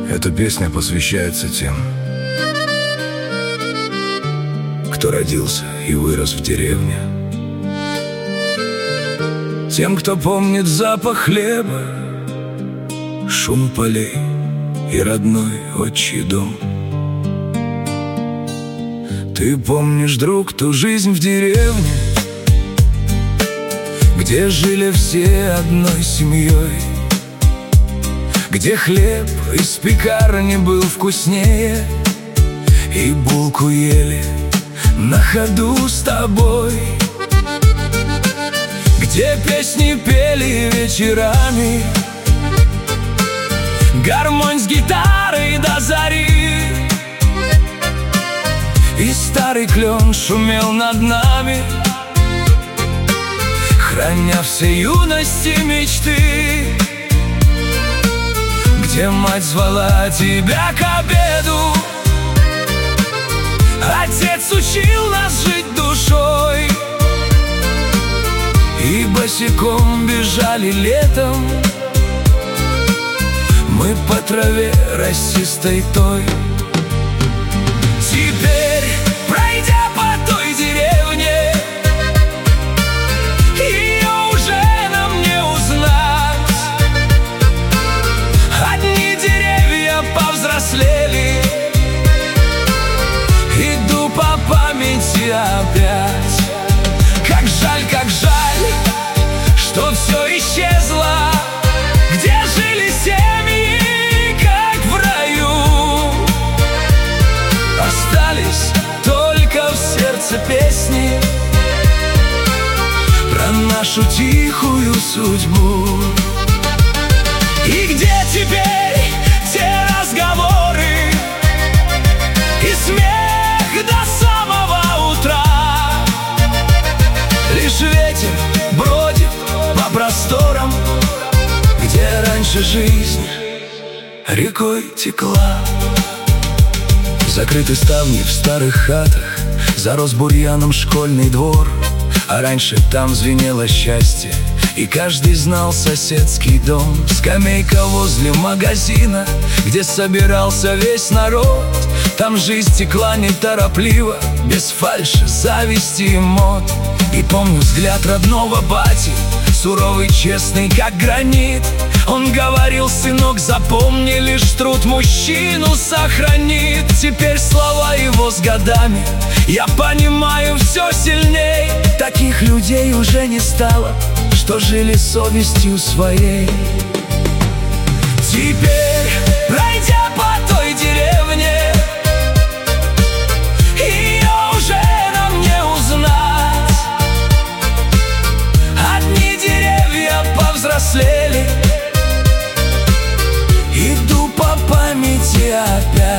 Эта песня посвящается тем, кто родился и вырос в деревне, тем, кто помнит запах хлеба, шум полей и родной отчий дом. Ты помнишь, друг, ту жизнь в деревне, где жили все одной семьей, где хлеб из пекарни был вкуснее, и булку ели на ходу с тобой, где песни пели вечерами, гармонь с гитарой до зари, и старый клен шумел над нами, храня все юности мечты, где мать звала тебя к обеду, отец учил нас жить душой, и босиком бежали летом мы по траве росистой той. Теперь, пройдя по той деревне, ее уже нам не узнать. Одни деревья повзрослели, иду по памяти опять. Как жаль, что все исчезло, где жили семьи, как в раю. Остались только в сердце песни про нашу тихую судьбу. И где теперь те разговоры и смех до самого утра? Лишь ветер бродит по просторам, где раньше жизнь рекой текла. Закрыты ставни в старых хатах, зарос бурьяном школьный двор, а раньше там звенело счастье, и каждый знал соседский дом. Скамейка возле магазина, где собирался весь народ, там жизнь текла неторопливо, без фальши, зависти и мод. И помню взгляд родного бати, суровый, честный, как гранит. Он говорил: сынок, запомни, лишь труд мужчину сохранит. Теперь слова его с годами я понимаю все сильней. Таких людей уже не стало, что жили совестью своей. Теперь, пройдя по той деревне, ее уже нам не узнать. Одни деревья повзрослели, иду по памяти опять.